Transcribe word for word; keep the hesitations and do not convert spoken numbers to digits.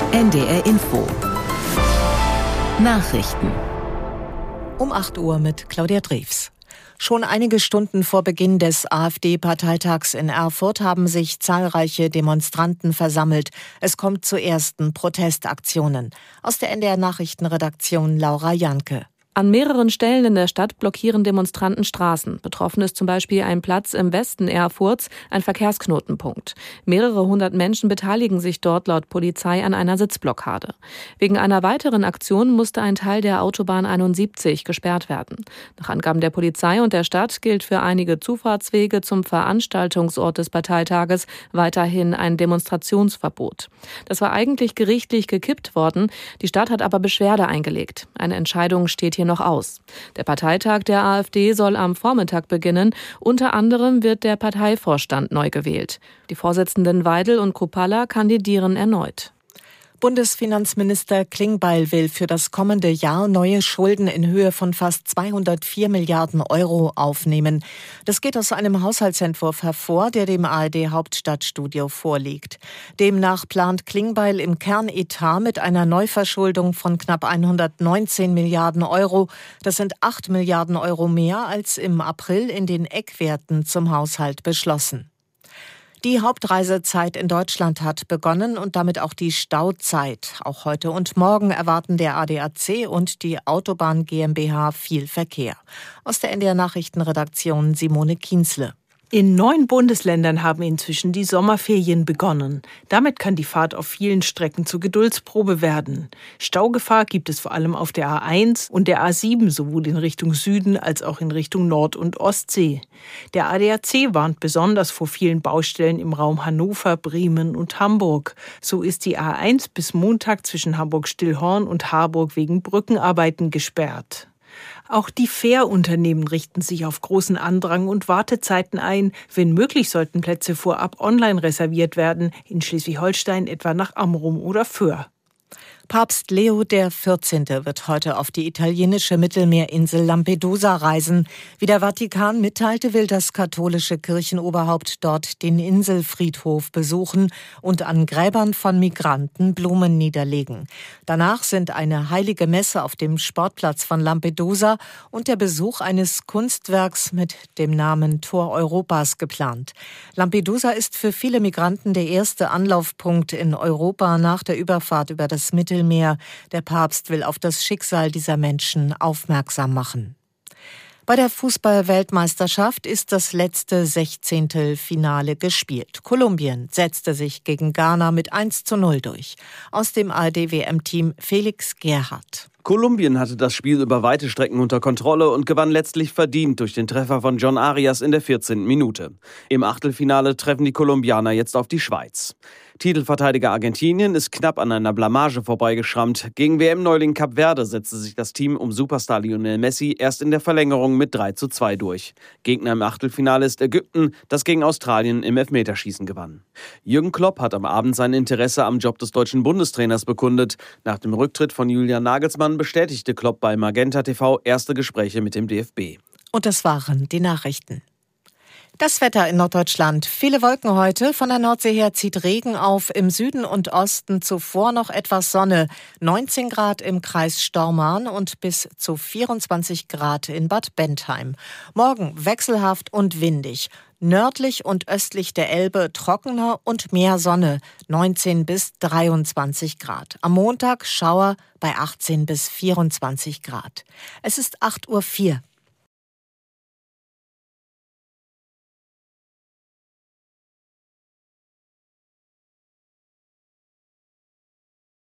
N D R Info. Nachrichten. Um acht Uhr mit Claudia Drews. Schon einige Stunden vor Beginn des AfD-Parteitags in Erfurt haben sich zahlreiche Demonstranten versammelt. Es kommt zu ersten Protestaktionen. Aus der N D R-Nachrichtenredaktion Laura Janke. An mehreren Stellen in der Stadt blockieren Demonstranten Straßen. Betroffen ist zum Beispiel ein Platz im Westen Erfurts, ein Verkehrsknotenpunkt. Mehrere hundert Menschen beteiligen sich dort laut Polizei an einer Sitzblockade. Wegen einer weiteren Aktion musste ein Teil der Autobahn einundsiebzig gesperrt werden. Nach Angaben der Polizei und der Stadt gilt für einige Zufahrtswege zum Veranstaltungsort des Parteitages weiterhin ein Demonstrationsverbot. Das war eigentlich gerichtlich gekippt worden. Die Stadt hat aber Beschwerde eingelegt. Eine Entscheidung steht hier noch aus. Der Parteitag der AfD soll am Vormittag beginnen. Unter anderem wird der Parteivorstand neu gewählt. Die Vorsitzenden Weidel und Kruppalla kandidieren erneut. Bundesfinanzminister Klingbeil will für das kommende Jahr neue Schulden in Höhe von fast zweihundertvier Milliarden Euro aufnehmen. Das geht aus einem Haushaltsentwurf hervor, der dem A R D-Hauptstadtstudio vorliegt. Demnach plant Klingbeil im Kernetat mit einer Neuverschuldung von knapp hundertneunzehn Milliarden Euro. Das sind acht Milliarden Euro mehr als im April in den Eckwerten zum Haushalt beschlossen. Die Hauptreisezeit in Deutschland hat begonnen und damit auch die Stauzeit. Auch heute und morgen erwarten der A D A C und die Autobahn GmbH viel Verkehr. Aus der N D R-Nachrichtenredaktion Simone Kienzle. In neun Bundesländern haben inzwischen die Sommerferien begonnen. Damit kann die Fahrt auf vielen Strecken zur Geduldsprobe werden. Staugefahr gibt es vor allem auf der A eins und der A sieben, sowohl in Richtung Süden als auch in Richtung Nord- und Ostsee. Der A D A C warnt besonders vor vielen Baustellen im Raum Hannover, Bremen und Hamburg. So ist die A eins bis Montag zwischen Hamburg-Stillhorn und Harburg wegen Brückenarbeiten gesperrt. Auch die Fährunternehmen richten sich auf großen Andrang und Wartezeiten ein. Wenn möglich, sollten Plätze vorab online reserviert werden, in Schleswig-Holstein etwa nach Amrum oder Föhr. Papst Leo der vierzehnte wird heute auf die italienische Mittelmeerinsel Lampedusa reisen. Wie der Vatikan mitteilte, will das katholische Kirchenoberhaupt dort den Inselfriedhof besuchen und an Gräbern von Migranten Blumen niederlegen. Danach sind eine heilige Messe auf dem Sportplatz von Lampedusa und der Besuch eines Kunstwerks mit dem Namen Tor Europas geplant. Lampedusa ist für viele Migranten der erste Anlaufpunkt in Europa nach der Überfahrt über das Mittelmeer. Mehr. Der Papst will auf das Schicksal dieser Menschen aufmerksam machen. Bei der Fußball-Weltmeisterschaft ist das letzte Sechzehntelfinale gespielt. Kolumbien setzte sich gegen Ghana mit eins zu null durch. Aus dem A R D-W M-Team Felix Gerhardt. Kolumbien hatte das Spiel über weite Strecken unter Kontrolle und gewann letztlich verdient durch den Treffer von John Arias in der vierzehnten Minute. Im Achtelfinale treffen die Kolumbianer jetzt auf die Schweiz. Titelverteidiger Argentinien ist knapp an einer Blamage vorbeigeschrammt. Gegen W M-Neuling Kap Verde setzte sich das Team um Superstar Lionel Messi erst in der Verlängerung mit drei zu zwei durch. Gegner im Achtelfinale ist Ägypten, das gegen Australien im Elfmeterschießen gewann. Jürgen Klopp hat am Abend sein Interesse am Job des deutschen Bundestrainers bekundet. Nach dem Rücktritt von Julian Nagelsmann bestätigte Klopp bei Magenta T V erste Gespräche mit dem D F B. Und das waren die Nachrichten. Das Wetter in Norddeutschland. Viele Wolken heute. Von der Nordsee her zieht Regen auf. Im Süden und Osten zuvor noch etwas Sonne. neunzehn Grad im Kreis Stormarn und bis zu vierundzwanzig Grad in Bad Bentheim. Morgen wechselhaft und windig. Nördlich und östlich der Elbe trockener und mehr Sonne. neunzehn bis dreiundzwanzig Grad. Am Montag Schauer bei achtzehn bis vierundzwanzig Grad. Es ist acht Uhr vier.